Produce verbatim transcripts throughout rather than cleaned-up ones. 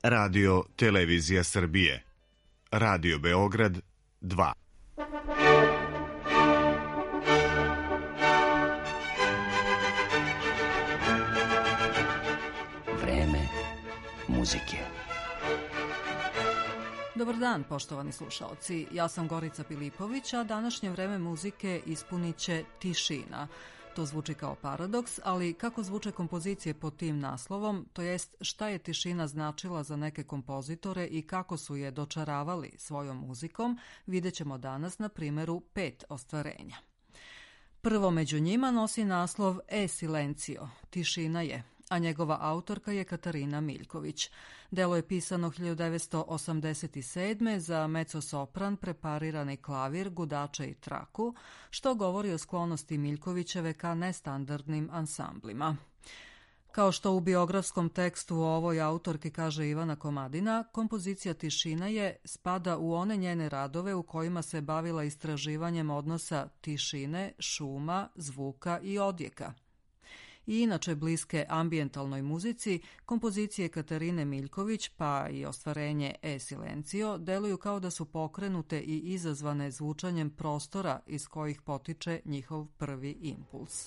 Radio Televizija Srbije, Radio Beograd dva. Vreme muzike. Dobar dan, poštovani slušaoci. Ja sam Gorica Pilipović, a današnje vreme muzike ispunit će Tišina. To zvuči kao paradoks, ali kako zvuče kompozicije pod tim naslovom, to jest šta je tišina značila za neke kompozitore i kako su je dočaravali svojom muzikom, vidjet ćemo danas na primjeru pet ostvarenja. Prvo među njima nosi naslov E Silencio, Tišina je, a njegova autorka je Katarina Miljković. Delo je pisano hiljadu devetsto osamdeset sedme za mecosopran, preparirani klavir, gudače i traku, što govori o sklonosti Miljkovićeve ka nestandardnim ansamblima. Kao što u biografskom tekstu o ovoj autorki kaže Ivana Komadina, kompozicija Tišina je spada u one njene radove u kojima se bavila istraživanjem odnosa tišine, šuma, zvuka i odjeka. I inače bliske ambijentalnoj muzici, kompozicije Katarine Miljković pa i ostvarenje E Silencio deluju kao da su pokrenute i izazvane zvučanjem prostora iz kojih potiče njihov prvi impuls.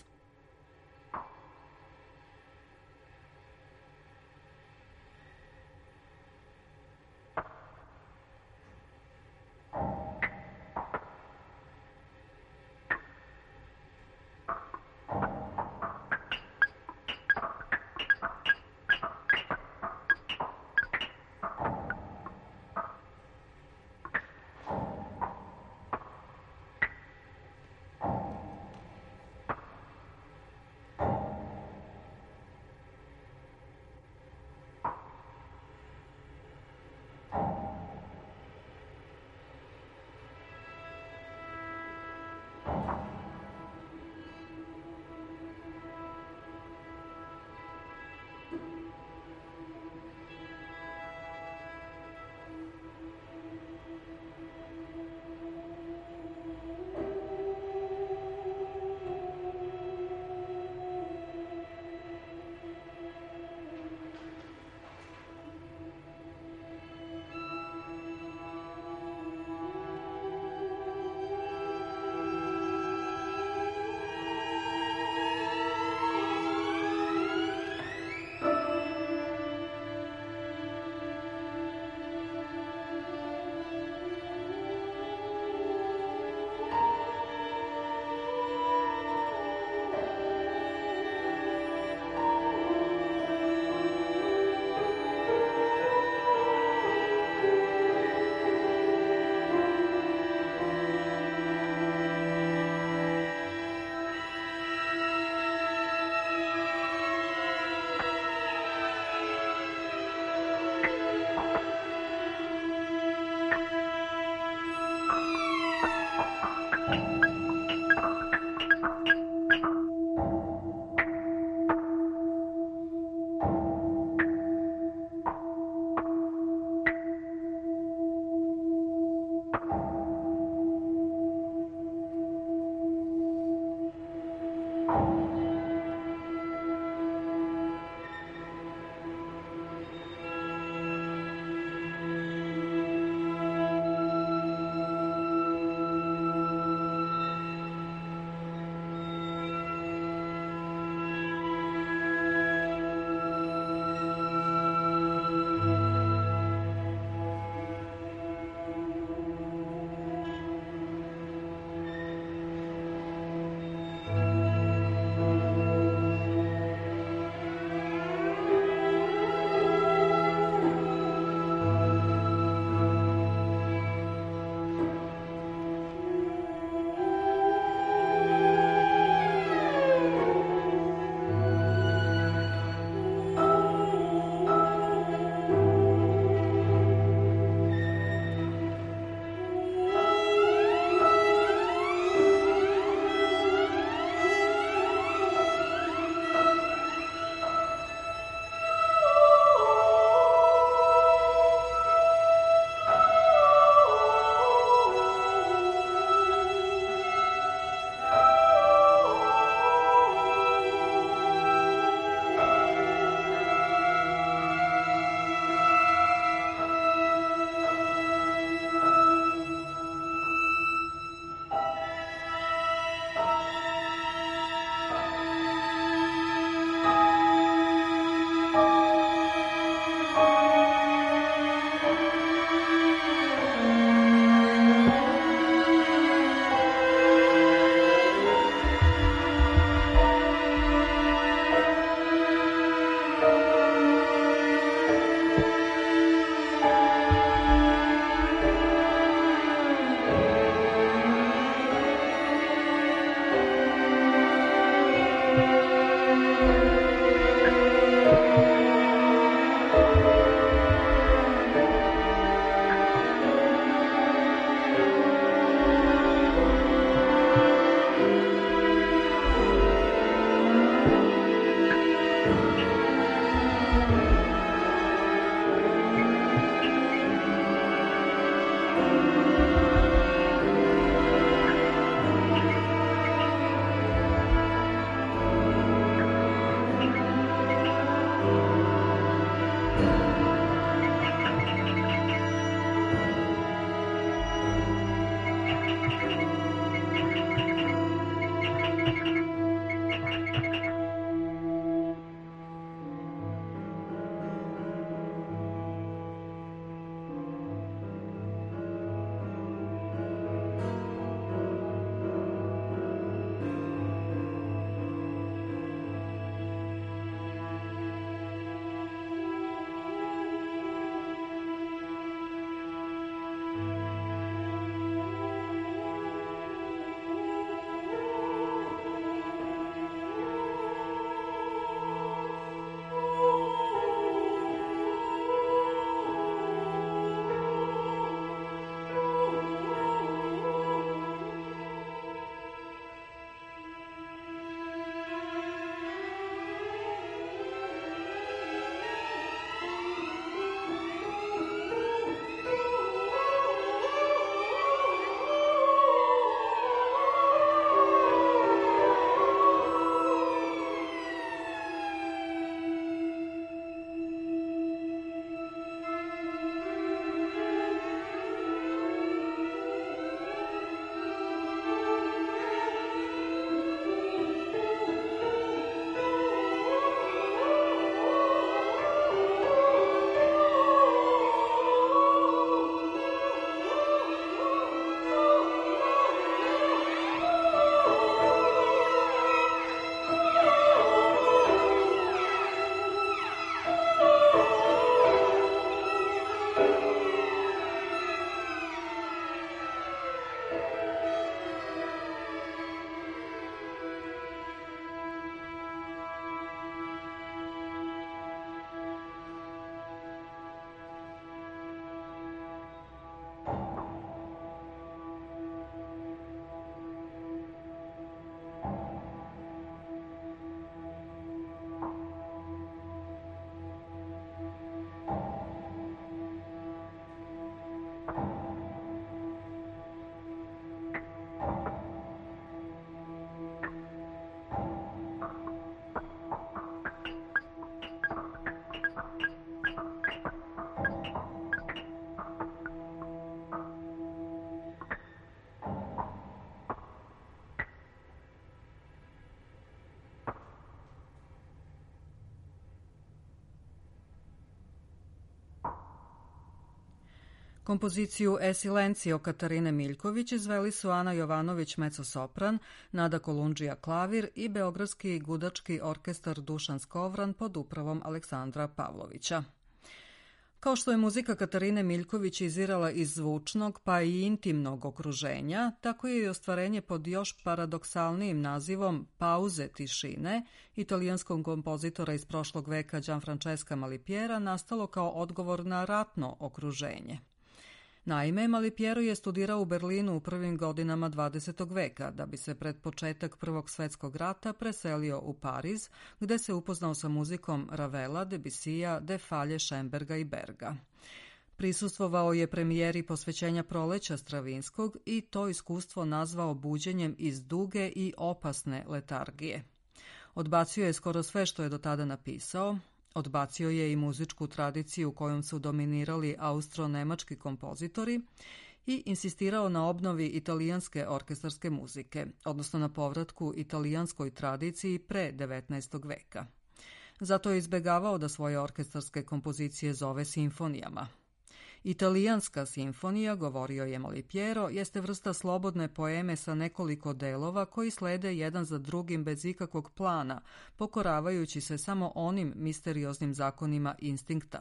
Kompoziciju E Silencio Katarine Miljković izveli su Ana Jovanović mezzo-sopran, Nada Kolundžija klavir i Beogradski gudački orkestar Dušan Skovran pod upravom Aleksandra Pavlovića. Kao što je muzika Katarine Miljković izvirala iz zvučnog pa i intimnog okruženja, tako je i ostvarenje pod još paradoksalnijim nazivom Pauze tišine italijanskog kompozitora iz prošlog veka Gianfrancesca Malipiera nastalo kao odgovor na ratno okruženje. Naime, Malipiero je studirao u Berlinu u prvim godinama dvadesetog veka, da bi se pred početak Prvog svetskog rata preselio u Pariz, gde se upoznao sa muzikom Ravela, Debussija, Defalje, Schemberga i Berga. Prisustvovao je premijeri posvećenja Proleća Stravinskog i to iskustvo nazvao buđenjem iz duge i opasne letargije. Odbacio je skoro sve što je do tada napisao. Odbacio je i muzičku tradiciju kojom su dominirali austro-nemački kompozitori i insistirao na obnovi italijanske orkestarske muzike, odnosno na povratku italijanskoj tradiciji pre devetnaestog veka. Zato je izbegavao da svoje orkestarske kompozicije zove simfonijama. Italijanska simfonija, govorio je Malipiero, jeste vrsta slobodne poeme sa nekoliko delova koji slede jedan za drugim bez ikakvog plana, pokoravajući se samo onim misterioznim zakonima instinkta.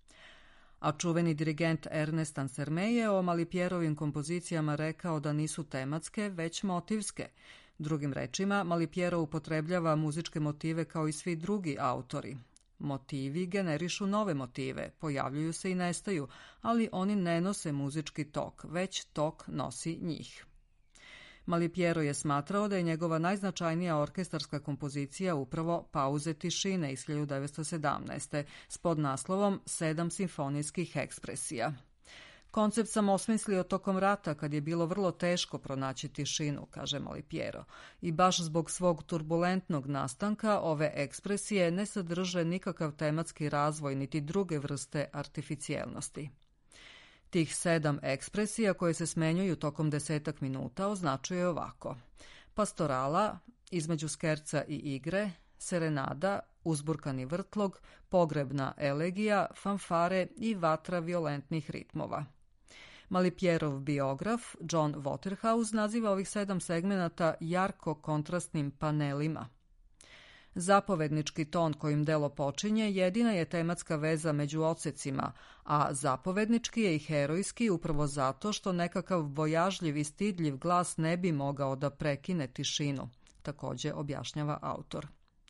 A čuveni dirigent Ernest Anserme je o Malipierovim kompozicijama rekao da nisu tematske, već motivske. Drugim rečima, Malipiero upotrebljava muzičke motive kao i svi drugi autori. Motivi generišu nove motive, pojavljuju se i nestaju, ali oni ne nose muzički tok, već tok nosi njih. Malipiero je smatrao da je njegova najznačajnija orkestarska kompozicija upravo Pauze tišine iz hiljadu devetsto sedamnaeste. s podnaslovom Sedam simfonijskih ekspresija. Koncept sam osmislio tokom rata kad je bilo vrlo teško pronaći tišinu, kaže Malipiero, i baš zbog svog turbulentnog nastanka ove ekspresije ne sadrže nikakav tematski razvoj niti druge vrste artificijelnosti. Tih sedam ekspresija koje se smenjuju tokom desetak minuta označuje ovako: pastorala, između skerca i igre, serenada, uzburkani vrtlog, pogrebna elegija, fanfare i vatra violentnih ritmova. Malipierov biograf John Waterhouse naziva ovih sedam segmenata jarko kontrastnim panelima. Zapovednički ton kojim delo počinje jedina je tematska veza među odsecima, a zapovednički je i herojski upravo zato što nekakav bojažljiv i stidljiv glas ne bi mogao da prekine tišinu, takođe objašnjava autor.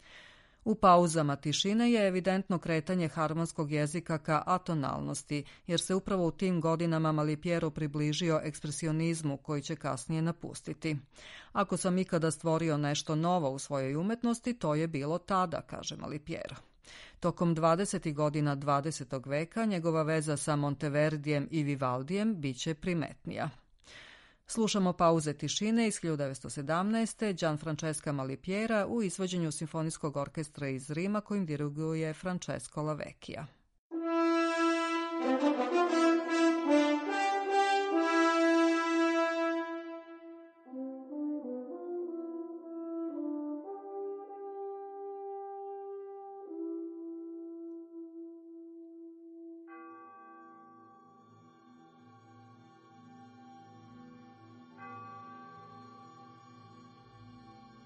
U pauzama tišine je evidentno kretanje harmonskog jezika ka atonalnosti, jer se upravo u tim godinama Malipiero približio ekspresionizmu koji će kasnije napustiti. Ako sam ikada stvorio nešto novo u svojoj umetnosti, to je bilo tada, kaže Malipiero. Tokom dvadesetih godina dvadesetog veka njegova veza sa Monteverdijem i Vivaldijem biće primetnija. Slušamo Pauze tišine iz hiljadu devetsto sedamnaeste. Gianfrancesca Malipiera u izvođenju Simfonijskog orkestra iz Rima kojim diriguje Francesco Lavecchia.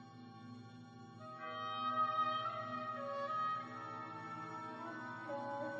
Thank you.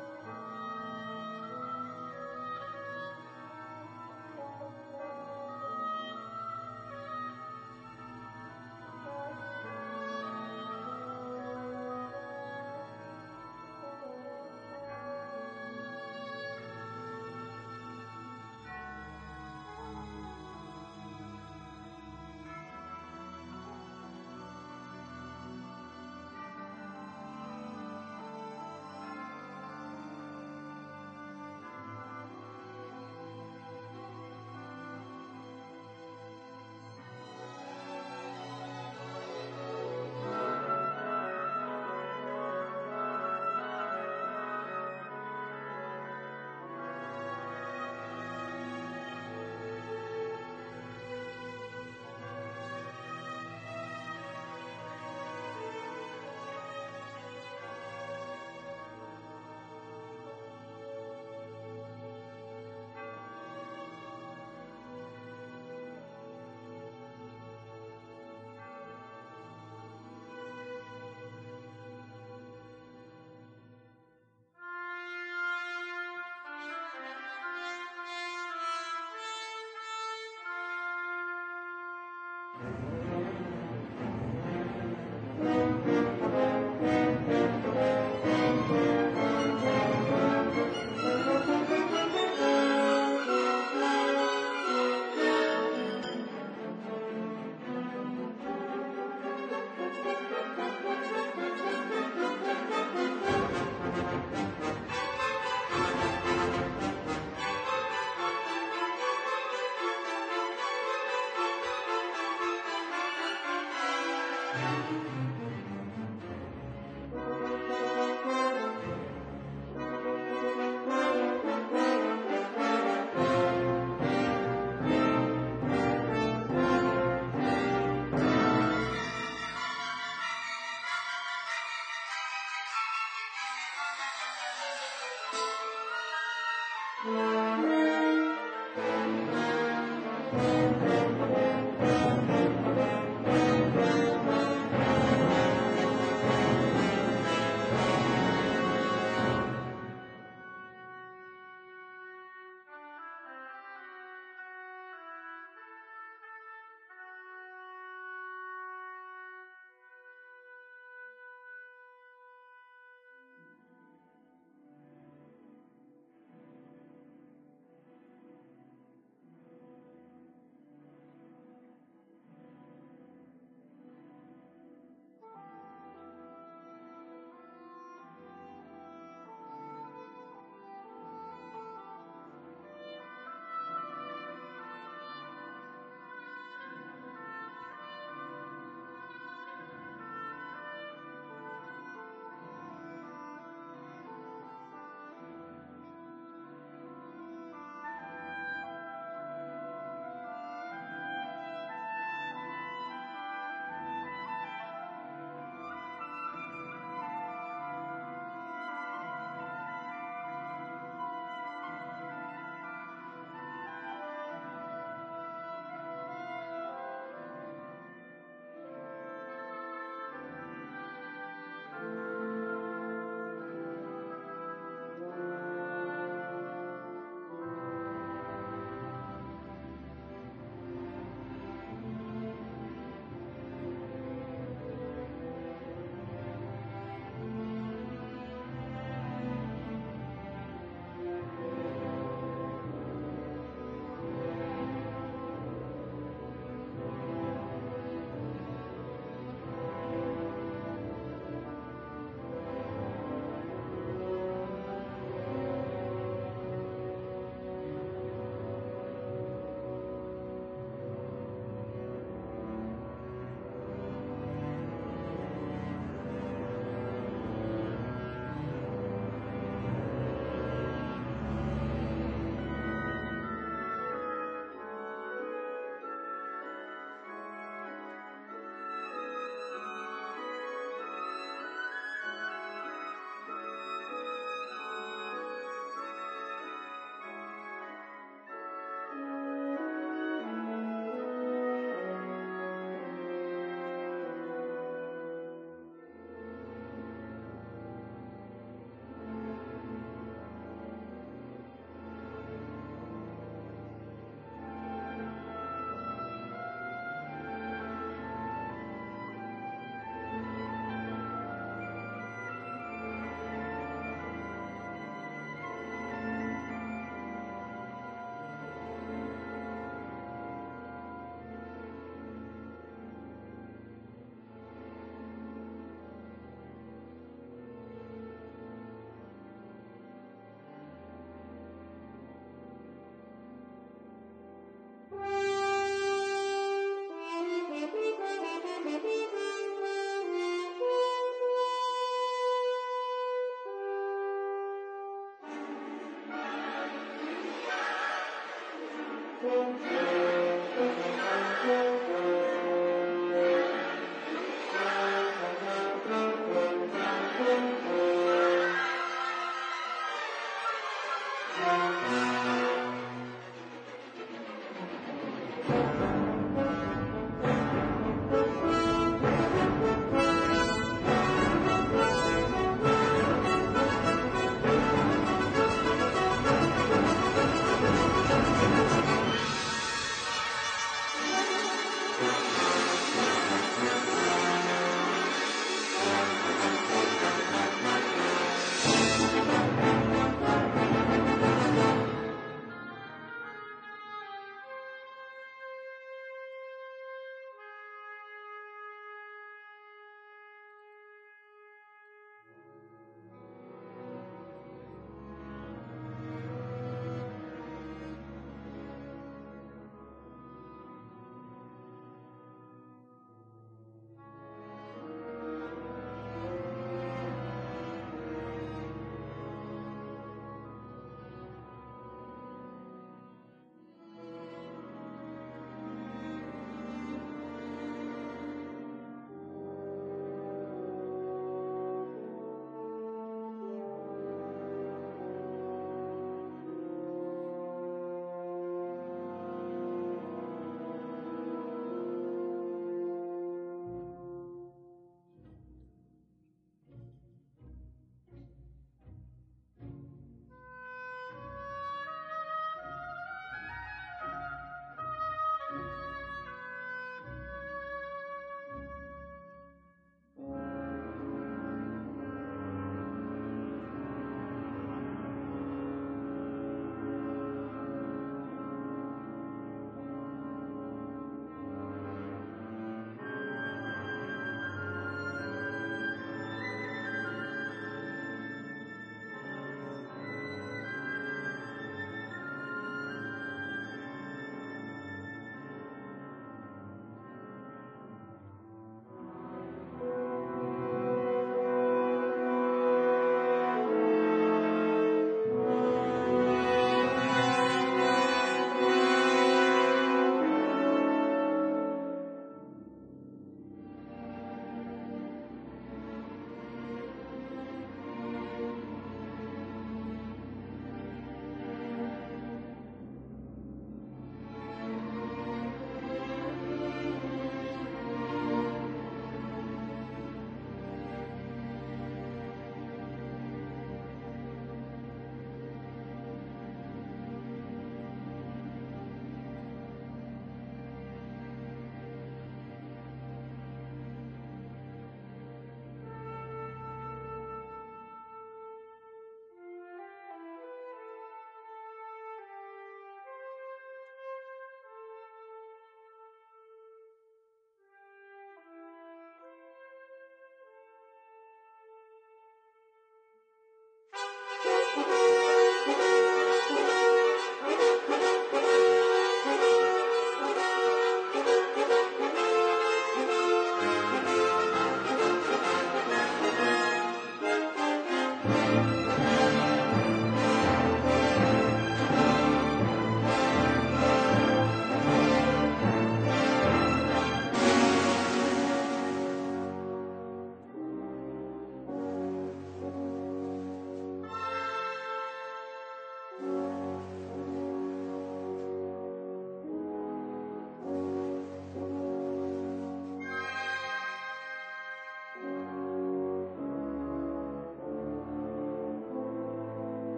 Thank you.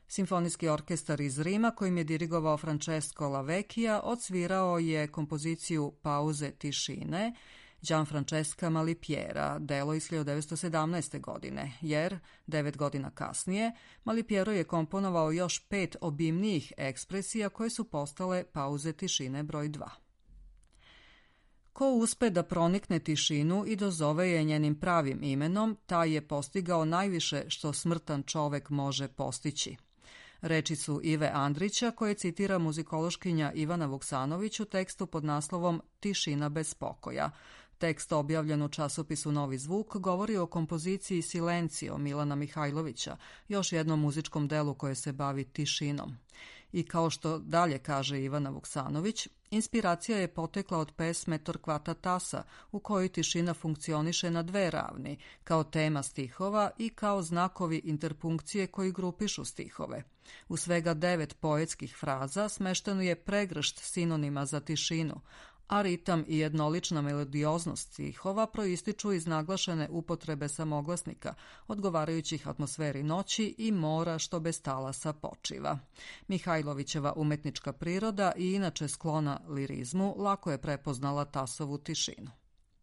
Simfonijski orkestar iz Rima, kojim je dirigovao Francesco Lavecchia, odsvirao je kompoziciju Pauze tišine Gianfrancesca Malipiera, delo iz hiljadu devetsto sedamnaeste. godine, jer, devet godina kasnije, Malipiero je komponovao još pet obimnijih ekspresija koje su postale Pauze tišine broj dva. Ko uspe da pronikne tišinu i dozove je njenim pravim imenom, taj je postigao najviše što smrtan čovek može postići. Reči su Ive Andrića, koje citira muzikološkinja Ivana Vuksanović u tekstu pod naslovom Tišina bez pokoja. Tekst objavljen u časopisu Novi zvuk govori o kompoziciji Silencio Milana Mihajlovića, još jednom muzičkom delu koje se bavi tišinom. I kao što dalje kaže Ivana Vuksanović, inspiracija je potekla od pesme Torquata Tassa, u kojoj tišina funkcioniše na dve ravni, kao tema stihova i kao znakovi interpunkcije koji grupišu stihove. U svega devet poetskih fraza smešteno je pregršt sinonima za tišinu, a ritam i jednolična melodioznost stihova proističu iz naglašene upotrebe samoglasnika, odgovarajućih atmosferi noći i mora što bez talasa počiva. Mihajlovićeva umetnička priroda i inače sklona lirizmu lako je prepoznala Tassovu tišinu.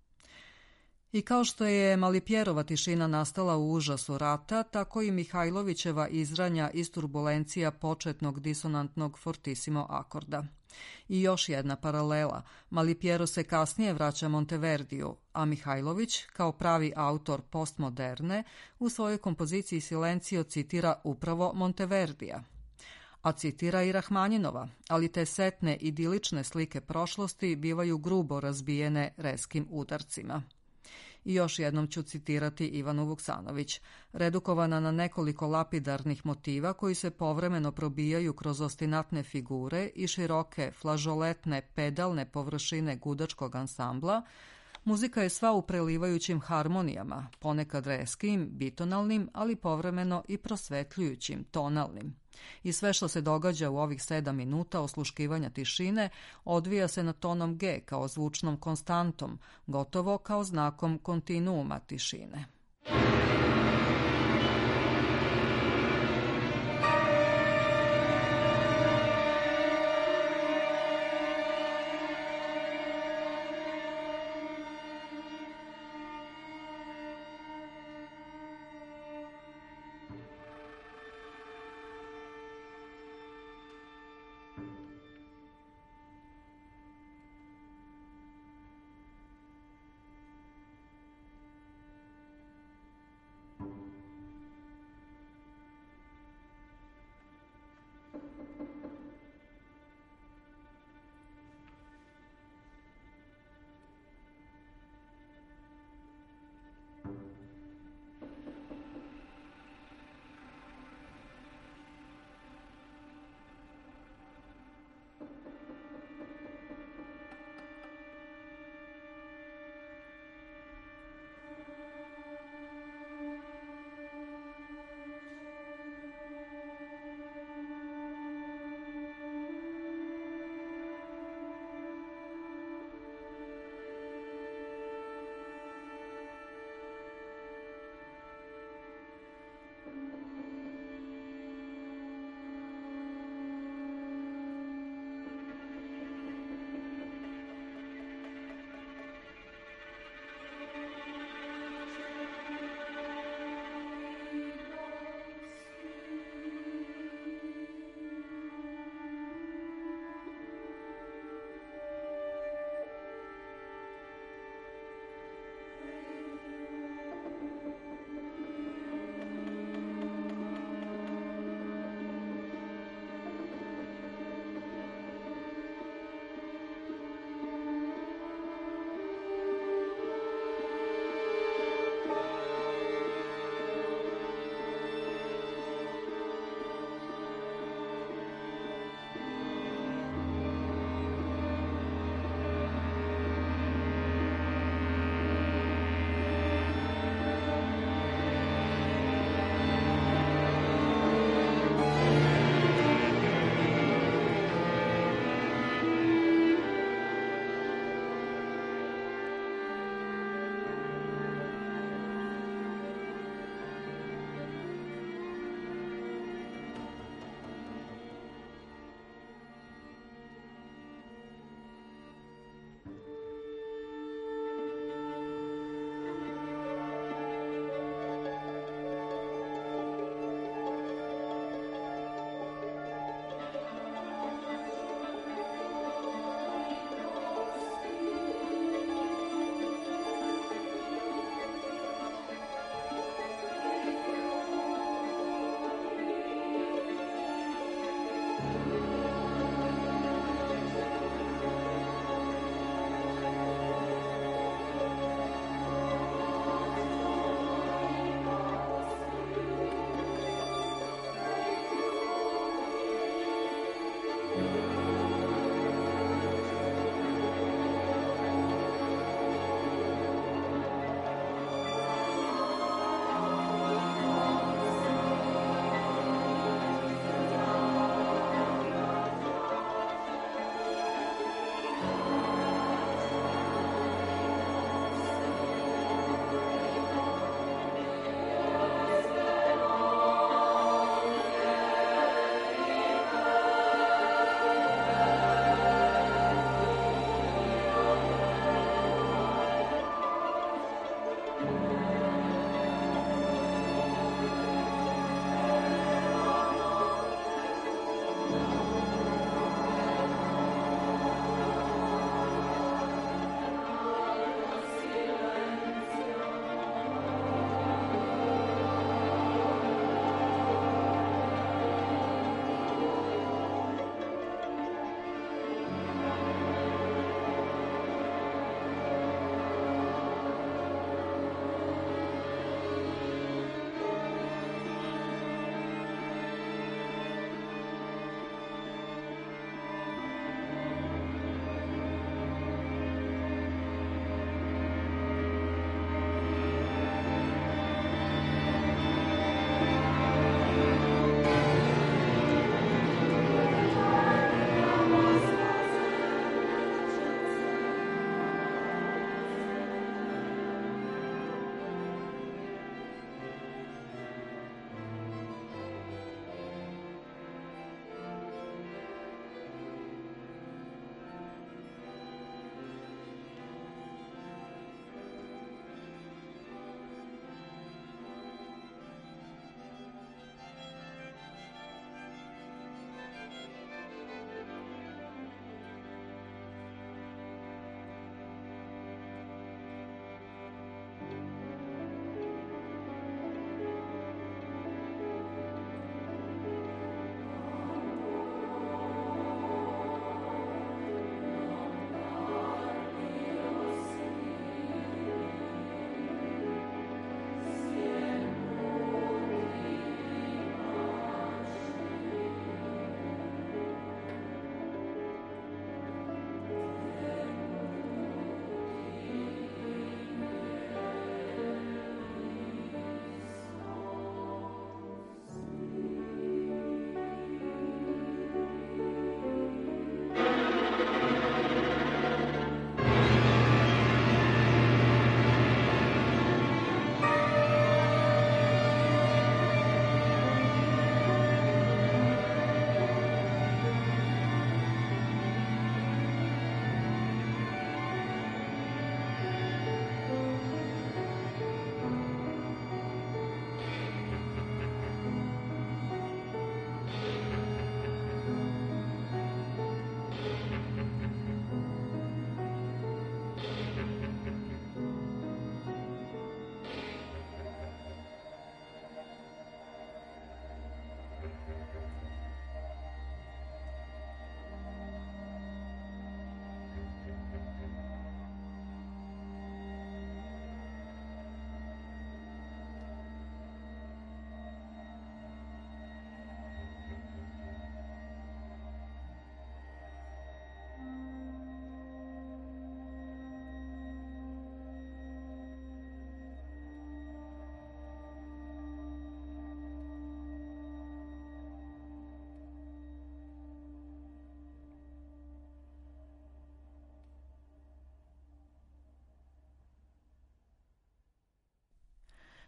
I kao što je Malipierova tišina nastala u užasu rata, tako i Mihajlovićeva izranja iz turbulencija početnog disonantnog fortissimo akorda. I još jedna paralela. Malipiero se kasnije vraća Monteverdiju, a Mihajlović, kao pravi autor postmoderne, u svojoj kompoziciji Silencio citira upravo Monteverdija. A citira i Rahmanjinova, ali te setne idilične slike prošlosti bivaju grubo razbijene reskim udarcima. I još jednom ću citirati Ivanu Vuksanović, redukovana na nekoliko lapidarnih motiva koji se povremeno probijaju kroz ostinatne figure i široke flažoletne pedalne površine gudačkog ansambla. Muzika je sva u prelivajućim harmonijama, ponekad reskim, bitonalnim, ali povremeno i prosvetljujućim, tonalnim. I sve što se događa u ovih sedam minuta osluškivanja tišine odvija se na tonom G kao zvučnom konstantom, gotovo kao znakom kontinuuma tišine.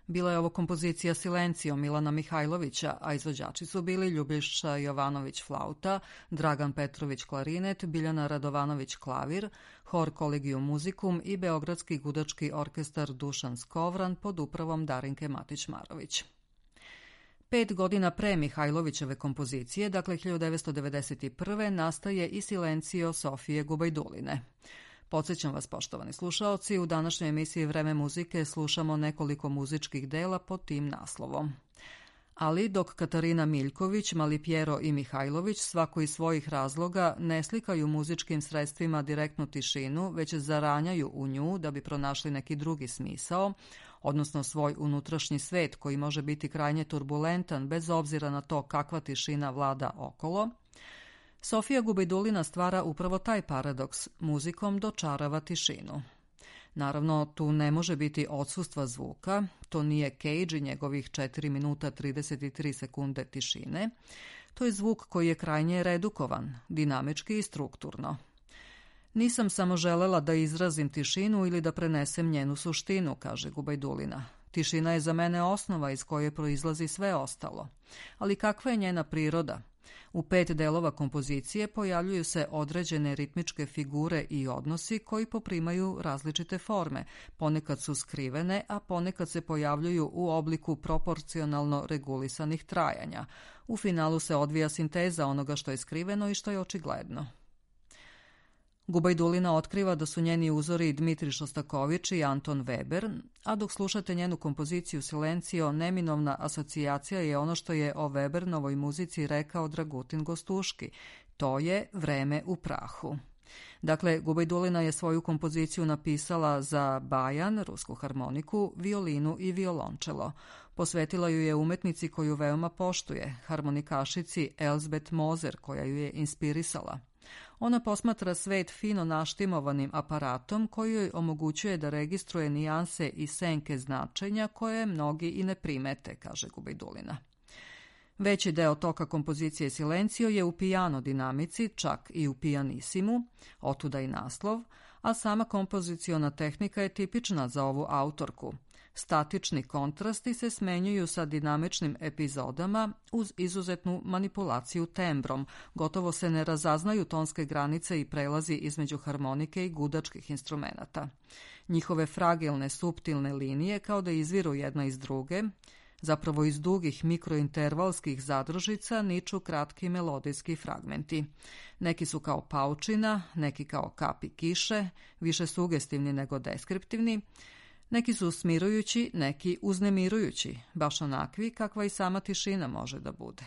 Bila je ovo kompozicija Silencio Milana Mihajlovića, a izvođači su bili Ljubiša Jovanović flauta, Dragan Petrović klarinet, Biljana Radovanović klavir, Hor Collegium Musicum i Beogradski gudački orkestar Dušan Skovran pod upravom Darinke Matić-Marović. Pet godina pre Mihajlovićeve kompozicije, dakle hiljadu devetsto devedeset prve. nastaje i Silencio Sofije Gubajduline. Podsjećam vas, poštovani slušaoci, u današnjoj emisiji Vreme muzike slušamo nekoliko muzičkih dela pod tim naslovom. Ali dok Katarina Miljković, Mali Pjero i Mihajlović svako iz svojih razloga ne slikaju muzičkim sredstvima direktnu tišinu, već zaranjaju u nju da bi pronašli neki drugi smisao, odnosno svoj unutrašnji svet koji može biti krajnje turbulentan bez obzira na to kakva tišina vlada okolo, Sofija Gubajdulina stvara upravo taj paradoks, muzikom dočarava tišinu. Naravno, tu ne može biti odsustva zvuka, to nije Cage i njegovih četiri minuta trideset tri sekunde tišine, to je zvuk koji je krajnje redukovan, dinamički i strukturno. Nisam samo želela da izrazim tišinu ili da prenesem njenu suštinu, kaže Gubajdulina. Tišina je za mene osnova iz koje proizlazi sve ostalo. Ali kakva je njena priroda? U pet delova kompozicije pojavljuju se određene ritmičke figure i odnosi koji poprimaju različite forme. Ponekad su skrivene, a ponekad se pojavljuju u obliku proporcionalno regulisanih trajanja. U finalu se odvija sinteza onoga što je skriveno i što je očigledno. Gubajdulina otkriva da su njeni uzori Dmitri Šostaković i Anton Weber, a dok slušate njenu kompoziciju Silencio, neminovna asocijacija je ono što je o Webernovoj muzici rekao Dragutin Gostuški. To je vreme u prahu. Dakle, Gubajdulina je svoju kompoziciju napisala za bajan, rusku harmoniku, violinu i violončelo. Posvetila ju je umetnici koju veoma poštuje, harmonikašici Elsbeth Moser, koja ju je inspirisala. Ona posmatra svet fino naštimovanim aparatom koji joj omogućuje da registruje nijanse i senke značenja koje mnogi i ne primete, kaže Gubajdulina. Veći deo toka kompozicije Silencio je u pijano dinamici, čak i u pijanisimu, otuda i naslov, a sama kompoziciona tehnika je tipična za ovu autorku. Statični kontrasti se smenjuju sa dinamičnim epizodama uz izuzetnu manipulaciju tembrom. Gotovo se ne razaznaju tonske granice i prelazi između harmonike i gudačkih instrumenata. Njihove fragilne, suptilne linije kao da izviru jedna iz druge, zapravo iz dugih mikrointervalskih zadružica niču kratki melodijski fragmenti. Neki su kao paučina, neki kao kapi kiše, više sugestivni nego deskriptivni. Neki su smirujući, neki uznemirujući, baš onakvi kakva i sama tišina može da bude.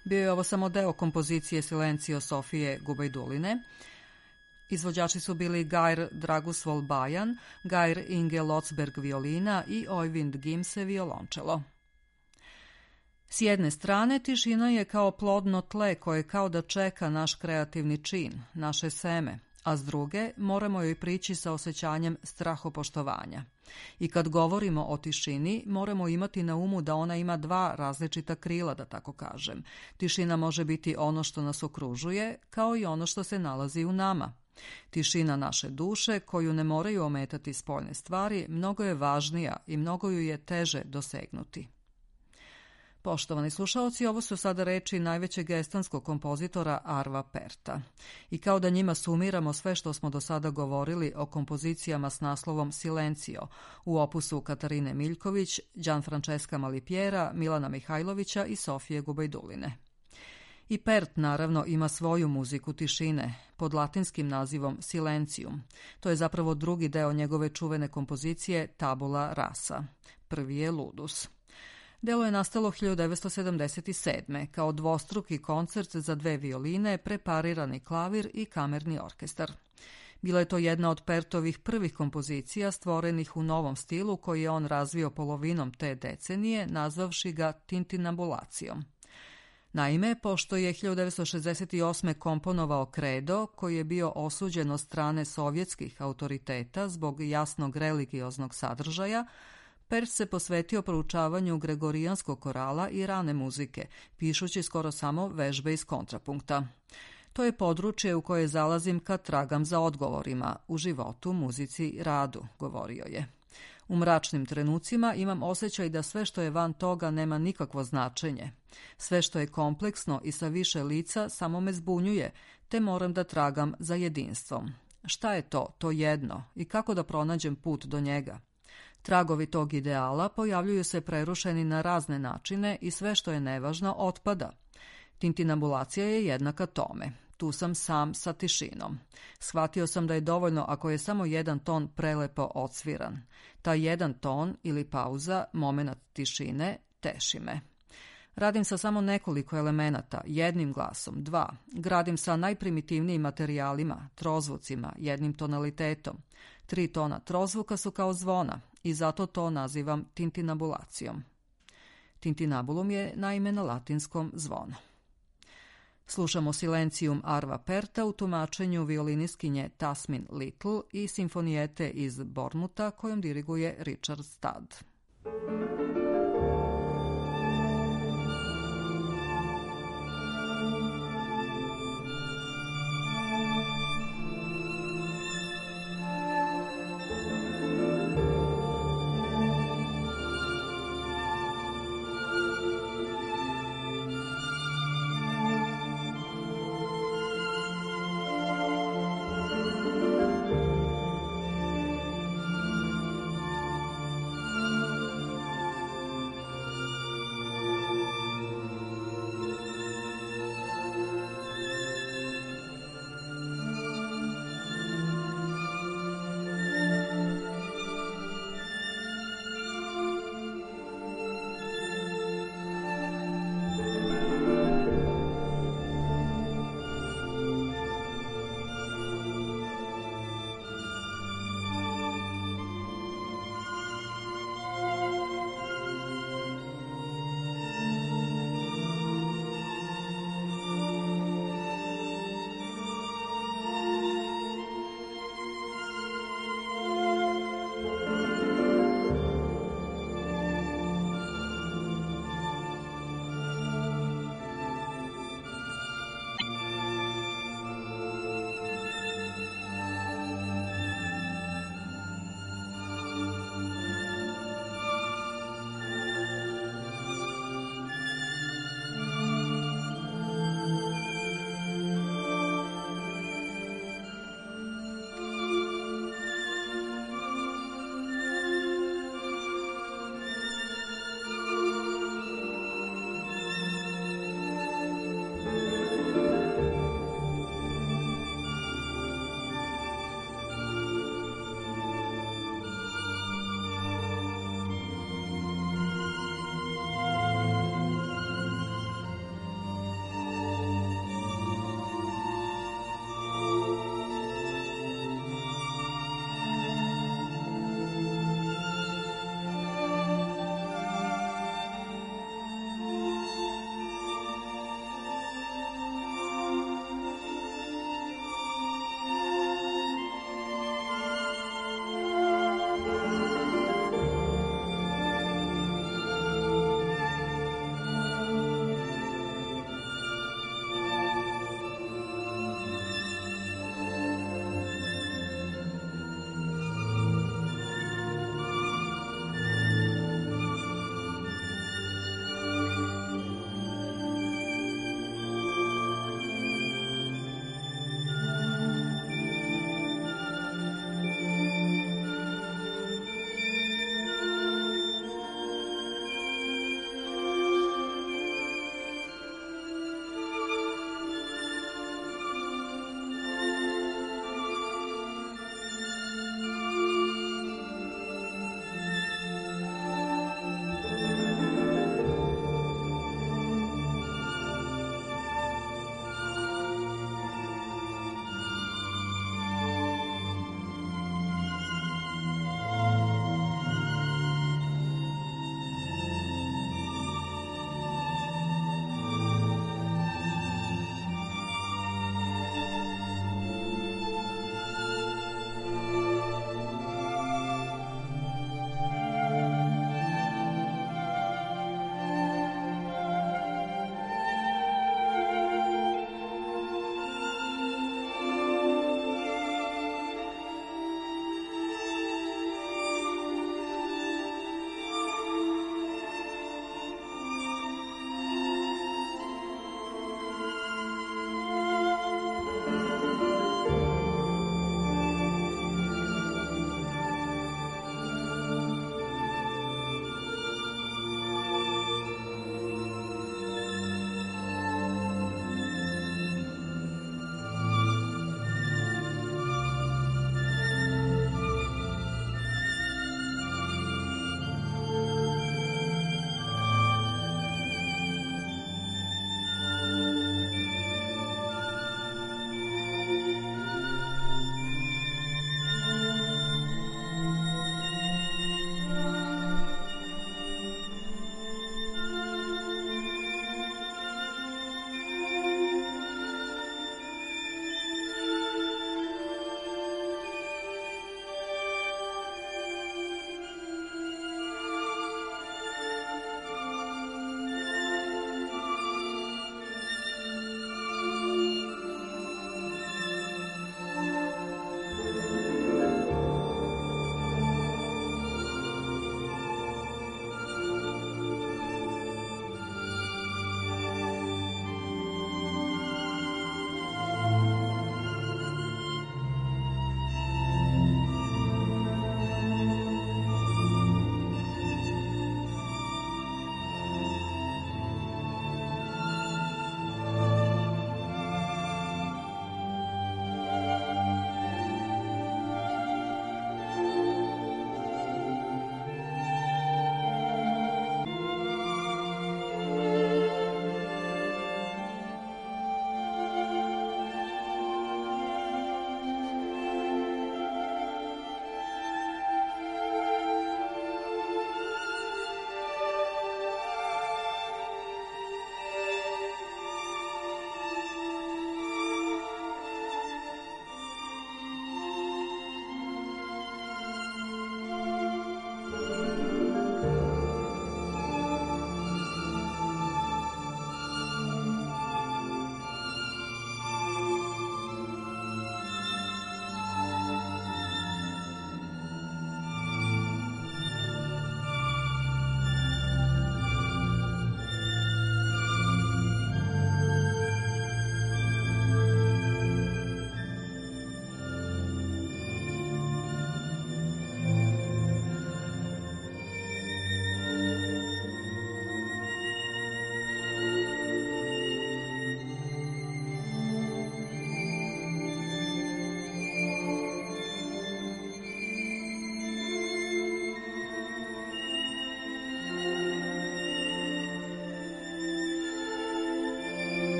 Bio je ovo samo deo kompozicije Silencio Sofije Gubajduline. Izvođači su bili Geir Dragusvold Bajan, Geir Inge Lotsberg violina i Oyvind Gimse violončelo. S jedne strane, tišina je kao plodno tle koje kao da čeka naš kreativni čin, naše seme, a s druge moramo joj prići sa osjećanjem strahopoštovanja. I kad govorimo o tišini, moramo imati na umu da ona ima dva različita krila, da tako kažem. Tišina može biti ono što nas okružuje, kao i ono što se nalazi u nama. Tišina naše duše, koju ne moraju ometati spoljne stvari, mnogo je važnija i mnogo ju je teže dosegnuti. Poštovani slušaoci, ovo su sada reči najvećeg estonskog kompozitora Arva Perta. I kao da njima sumiramo sve što smo do sada govorili o kompozicijama s naslovom Silencio u opusu Katarine Miljković, Gianfrancesca Malipiera, Milana Mihajlovića i Sofije Gubajduline. I Pert, naravno, ima svoju muziku tišine, pod latinskim nazivom Silencium. To je zapravo drugi deo njegove čuvene kompozicije Tabula rasa. Prvi je Ludus. Delo je nastalo hiljadu devetsto sedamdeset sedme. kao dvostruki koncert za dve violine, preparirani klavir i kamerni orkestar. Bila je to jedna od Pertovih prvih kompozicija stvorenih u novom stilu koji je on razvio polovinom te decenije, nazvavši ga tintinabulacijom. Naime, pošto je hiljadu devetsto šezdeset osme komponovao Kredo, koji je bio osuđen od strane sovjetskih autoriteta zbog jasnog religioznog sadržaja, Pert se posvetio proučavanju gregorijanskog korala i rane muzike, pišući skoro samo vežbe iz kontrapunkta. To je područje u koje zalazim kad tragam za odgovorima, u životu, muzici, radu, govorio je. U mračnim trenucima imam osjećaj da sve što je van toga nema nikakvo značenje. Sve što je kompleksno i sa više lica samo me zbunjuje, te moram da tragam za jedinstvom. Šta je to, to jedno, i kako da pronađem put do njega? Tragovi tog ideala pojavljuju se prerušeni na razne načine i sve što je nevažno otpada. Tintinabulacija je jednaka tome. Tu sam sam sa tišinom. Shvatio sam da je dovoljno ako je samo jedan ton prelepo odsviran. Taj jedan ton ili pauza, momenat tišine, teši me. Radim sa samo nekoliko elemenata, jednim glasom, dva. Gradim sa najprimitivnijim materijalima, trozvucima, jednim tonalitetom. Tri tona trozvuka su kao zvona i zato to nazivam tintinabulacijom. Tintinabulum je naime na latinskom zvono. Slušamo Silencium Arva Perta u tumačenju violinistkinje Tasmin Little i simfonijete iz Bormuta kojom diriguje Richard Studd.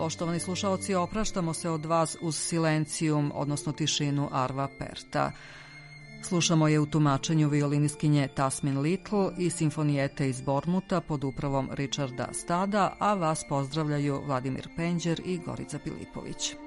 Poštovani slušaoci, opraštamo se od vas uz Silencijum, odnosno tišinu Arva Perta. Slušamo je u tumačenju violinistkinje Tasmin Little i simfonijete iz Bormuta pod upravom Richarda Stada, a vas pozdravljaju Vladimir Penđer i Gorica Pilipović.